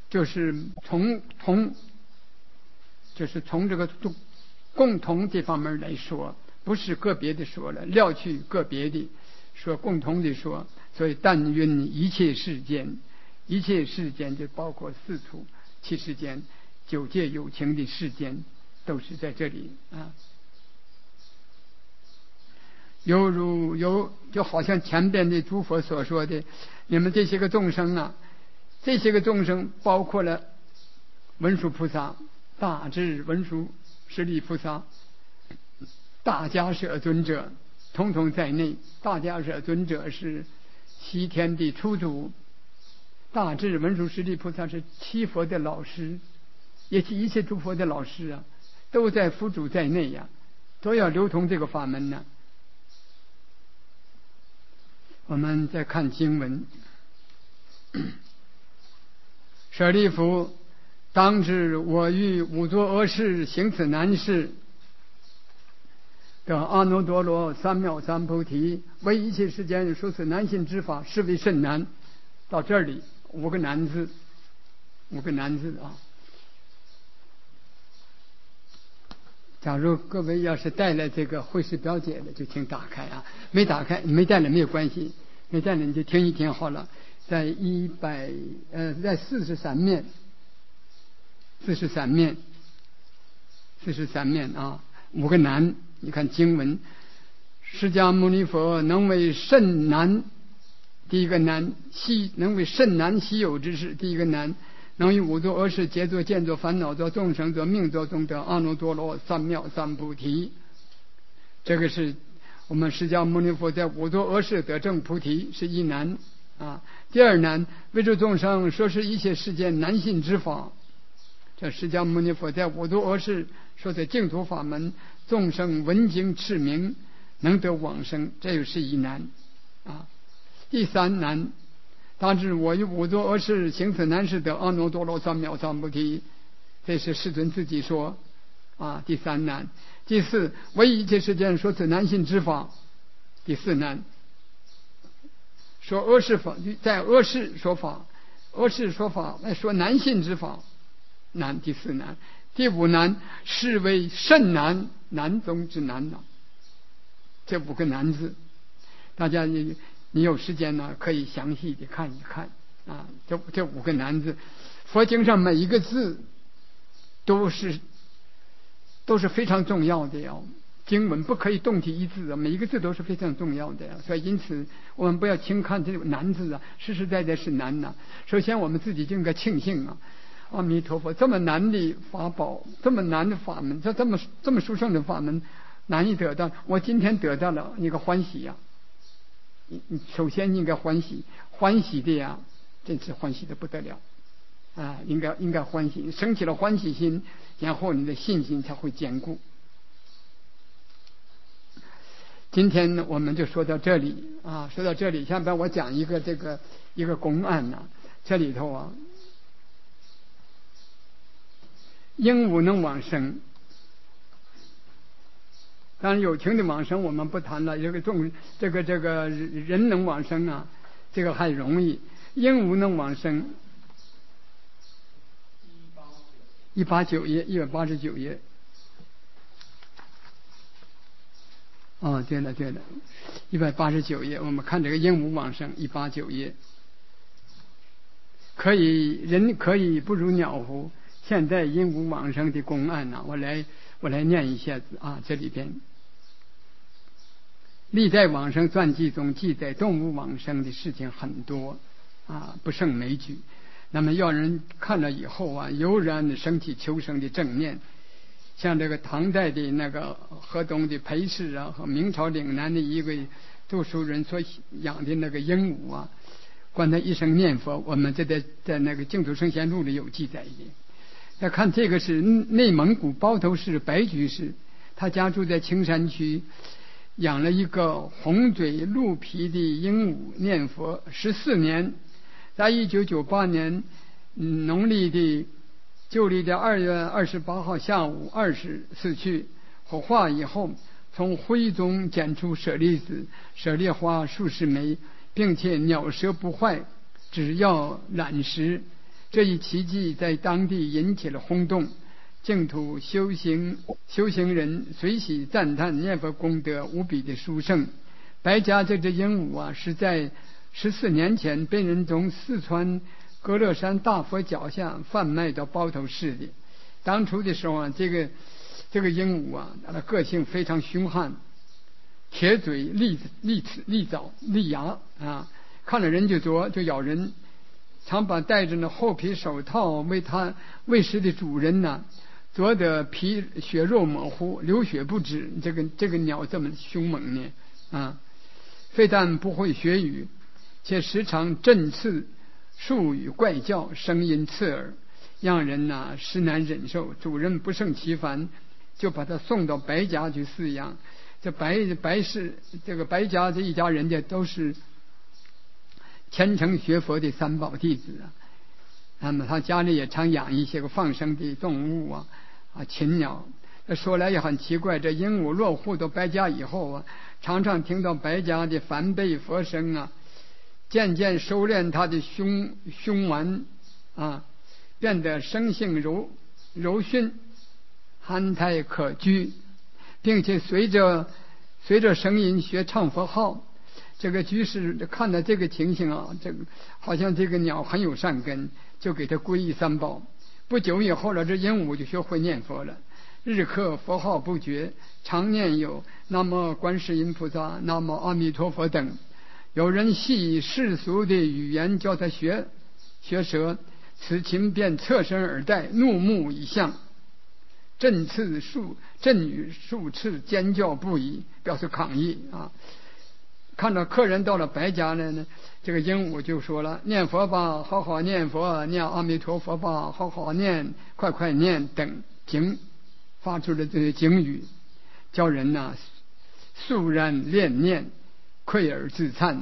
就是就是从这个共同这方面来说，不是个别的说了，撂去个别的说，共同的说。所以但愿一切世间就包括四土七世间九界有情的世间，都是在这里啊。就好像前边的诸佛所说的，你们这些个众生啊，这些个众生包括了文殊菩萨、大智文殊师利菩萨、大迦舍尊者，统统在内。大迦舍尊者是西天的初祖，大智文殊师利菩萨是七佛的老师，也是一切诸佛的老师啊，都在佛主在内呀，都要流通这个法门呢。我们再看经文，舍利弗，当知我欲五作恶事，行此难事，得阿耨多罗三藐三菩提，为一切世间说此难信之法，是为甚难。到这里五个难字啊。假如各位要是带来这个会师表姐的，就请打开啊；没打开没带来没有关系，没带来你就听一听好了。在在43面，43面啊，五个难。你看经文，释迦牟尼佛能为甚难，第一个难能为甚难稀有之事，第一个难。能以五作恶事，劫作、见作、烦恼作、众生作、命作中得阿耨多罗三藐三菩提。这个是我们释迦牟尼佛在五作恶事得证菩提，是一难啊。第二难，为诸众生说是一切世间难信之法。这释迦牟尼佛在五作恶事说的净土法门，众生闻经持名，能得往生，这又是一难啊。第三难，当知我于五作恶事，行此难事，得阿耨多罗三藐三菩提。这是世尊自己说啊。第三难。第四，为一切世间说此难信之法。第四难，说恶事法，在恶事说法，说难信之法，难。第四难。第五难，是为甚难，难中之难呐。这五个难字，大家你有时间呢，可以详细的看一看啊。这五个难字，佛经上每一个字都是非常重要的呀。经文不可以动提一字啊，每一个字都是非常重要的呀。所以因此我们不要轻看这个难字啊，实实在在是难呐。首先我们自己就应该庆幸啊，阿弥陀佛，这么难的法宝，这么难的法门，这么殊胜的法门，难以得到，我今天得到了，你个欢喜呀！你首先应该欢喜的呀，真是欢喜的不得了啊！应该欢喜，升起了欢喜心，然后你的信心才会坚固。今天呢，我们就说到这里啊，说到这里，下边我讲一个公案呐，这里头啊，鹦鹉能往生。当然有情的往生我们不谈了，这个人能往生啊，这个还容易。鹦鹉能往生189页。哦，对了，189页，我们看这个鹦鹉往生189页。人可以不如鸟乎？现在鹦鹉往生的公案呢，我来念一下子啊，这里边历代往生传记中记载动物往生的事情很多啊，不胜枚举。那么要人看了以后啊，油然升起求生的正念。像这个唐代的那个河东的裴氏啊，和明朝岭南的一位读书人所养的那个鹦鹉啊，观他一生念佛，我们这在那个净土圣贤录里有记载的。再看这个是内蒙古包头市白居士，他家住在青山区，养了一个红嘴鹿皮的鹦鹉念佛14年，在1998年农历的旧历的2月28号下午2时死去。火化以后，从灰中捡出舍利子、舍利花数十枚，并且鸟舌不坏，只要揽食。 这一奇迹在当地引起了轰动，净土修行人随喜赞叹念佛功德无比的殊胜。白家这只鹦鹉是在14年前被人从四川歌乐山大佛脚下贩卖到包头市的。当初的时候这个鹦鹉它的个性非常凶悍，铁嘴利齿利爪利牙看了人就啄，就咬人，常把戴着那厚皮手套为它喂食的主人啄得皮血肉模糊，流血不止。这个鸟这么凶猛呢非但不会学语，且时常振翅术语怪叫，声音刺耳，让人实难忍受。主人不胜其烦，就把它送到白家去饲养。这白家这一家人家都是虔诚学佛的三宝弟子那么他家里也常养一些个放生的动物禽鸟。说来也很奇怪，这鹦鹉落户到白家以后常常听到白家的梵呗佛声渐渐收敛他的凶顽变得生性柔驯，憨态可掬，并且随着声音学唱佛号。这个居士看到这个情形好像这个鸟很有善根，就给他皈依三宝。不久以后这鹦鹉就学会念佛了，日课佛号不绝，常念有南无观世音菩萨、南无阿弥陀佛等。有人系以世俗的语言教他学舌，此情便侧身而待，怒目以向，振羽数次，尖叫不已，表示抗议看到客人到了白家呢，这个鹦鹉就说了：念佛吧，好好念佛；念阿弥陀佛吧，好好念，快快念等经，发出了这些经语，叫人肃然恋念，愧而自叹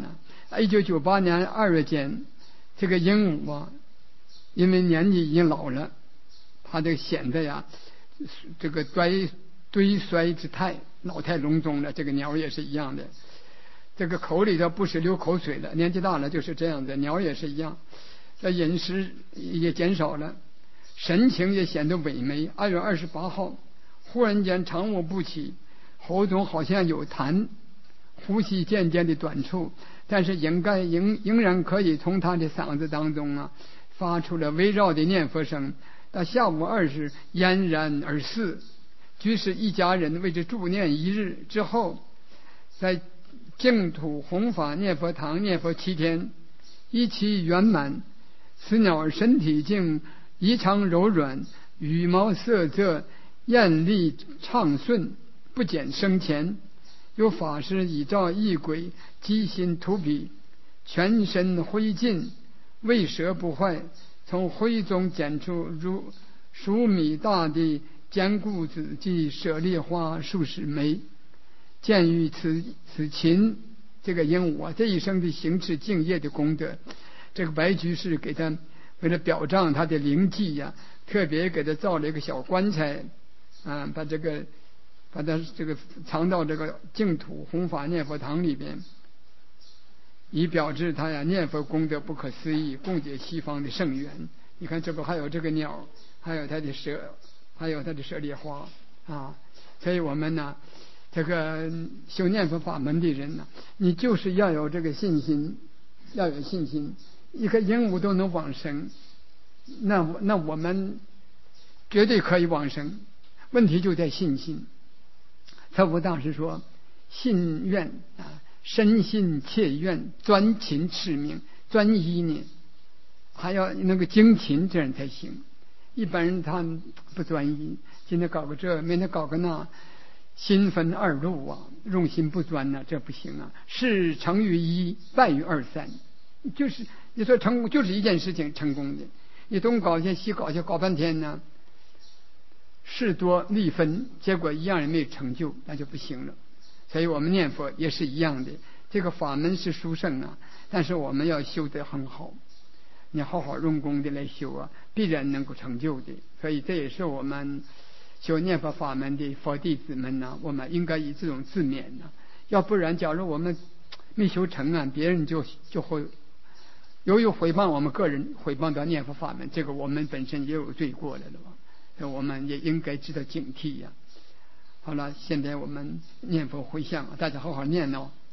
1998年2月间，这个鹦鹉因为年纪已经老了，它这个显得这个堆衰之态，老态龙钟了。这个鸟也是一样的，这个口里头不是流口水了，年纪大了就是这样的。鸟也是一样，这饮食也减少了，神情也显得萎靡。2月28号忽然间长卧不起，喉中好像有痰，呼吸渐渐的短促，但是仍然可以从他的嗓子当中发出了微绕的念佛声。到下午2时嫣然而逝。居士一家人为之助念1日之后，在净土弘法念佛堂念佛7天，一期圆满。此鸟身体竟异常柔软，羽毛色泽，艳丽畅顺，不减生前。有法师以照异鬼，机心突彼，全身灰烬，未蛇不坏，从灰中捡出如数米大的坚固子及舍利花数十枚。鉴于此禽这个鹦鹉这一生的行持敬业的功德，这个白居士给他为了表彰他的灵迹特别给他造了一个小棺材把它这个藏到这个净土弘法念佛堂里边，以表示他念佛功德不可思议，供解西方的圣缘。你看这不还有这个鸟，还有它的蛇，还有它的舍利花所以我们这个修念佛法门的人你就是要有这个信心，要有信心。一个鹦鹉都能往生，那我们绝对可以往生，问题就在信心。财佛大师说，信愿深信切愿，专勤持命，专一呢还要那个精勤，这样才行。一般人他不专一，今天搞个这，明天搞个那，心分二路用心不专这不行事成于一，败于二三。就是你说成功就是一件事情成功的，你东搞些西搞些，搞半天事多力分，结果一样也没有成就，那就不行了。所以我们念佛也是一样的，这个法门是殊胜但是我们要修得很好，你好好用功的来修必然能够成就的。所以这也是我们修念佛法门的佛弟子们我们应该以这种自勉要不然假如我们没修成别人就会由于毁谤我们个人，毁谤到念佛法门，这个我们本身也有罪过的了吧？我们也应该值得警惕呀。好了，现在我们念佛回向，大家好好念哦。